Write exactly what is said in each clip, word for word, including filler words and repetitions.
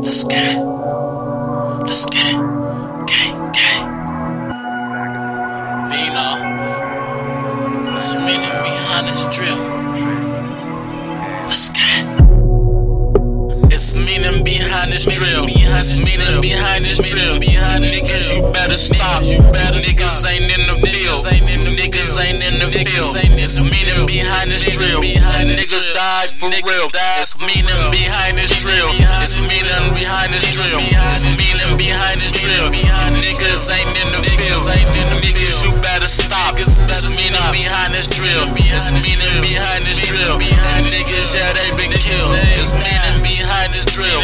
Let's get it. Let's get it. Gang, gang. Vino. What's meaning behind this drill? Let's get it. It's meaning behind this drill. It's meaning behind this drill. Niggas, you better stop. Niggas ain't in the field. Niggas ain't in the field. It's meaning behind this drill. Niggas died for real. It's meaning behind this drill. It's meaning behind this drill. It's meaning behind this drill. Niggas ain't in the field. Niggas, you better stop. It's meaning behind this drill. It's meaning behind this drill. Niggas, yeah, they been killed. It's meaning behind this drill.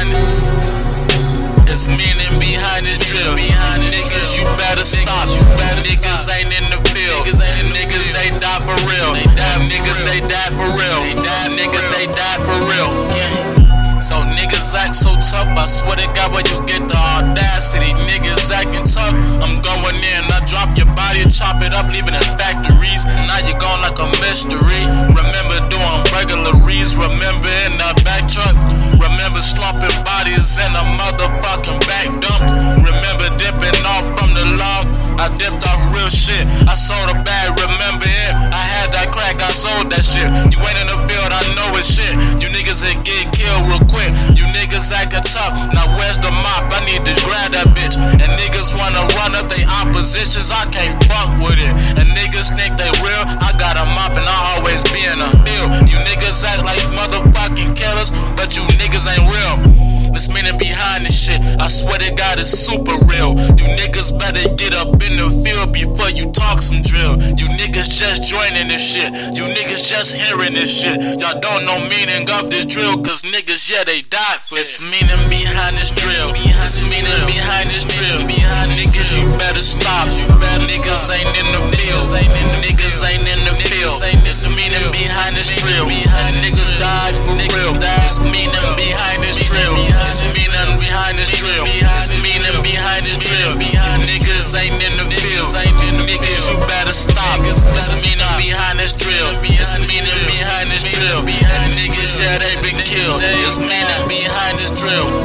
It's meaning behind this drill. Niggas, you better stop. Niggas ain't in the field. Niggas, they die for real. Niggas, they die for real. Niggas, they die for real. So niggas act so tough, I swear to God, where you get the audacity. Niggas acting tough, I'm going in, I drop your body, chop it up, leave it in factories. Now you gone like a mystery. Remember doing burglaries, remember in the back truck, remember slumping bodies in a motherfucking back dump. Remember dipping off from the log, I dipped off real shit. I sold a bag, remember it, I had that crack, I sold that shit. You ain't in the field, I know it's shit. You niggas that get killed real quick. You niggas acting tough, now where's the mop? I need to grab that bitch. And niggas wanna run up they oppositions, I can't fuck with it. And niggas think they real, I got a mop and I always be in a bill. You niggas act like motherfucking killers, but you niggas ain't real. It's meaning behind this shit, I swear to God it's super real. You niggas better get up in the field before you talk some drill. You niggas just joining this shit, you niggas just hearing this shit. Y'all don't know meaning of this drill, cause niggas, yeah, they died for it. It's meaning behind this drill. It's meaning behind this drill. Niggas, you better stop. Niggas ain't in the field. Niggas ain't in the field. It's meaning behind this drill. Niggas died for real. It's meaning behind this drill. It's meaning behind this drill. It's meaning behind this drill. Niggas ain't in the field. Niggas, you better stop. It's meaning behind this drill. It's meaning behind this drill. Niggas, yeah, they been killed. It's meaning behind this drill.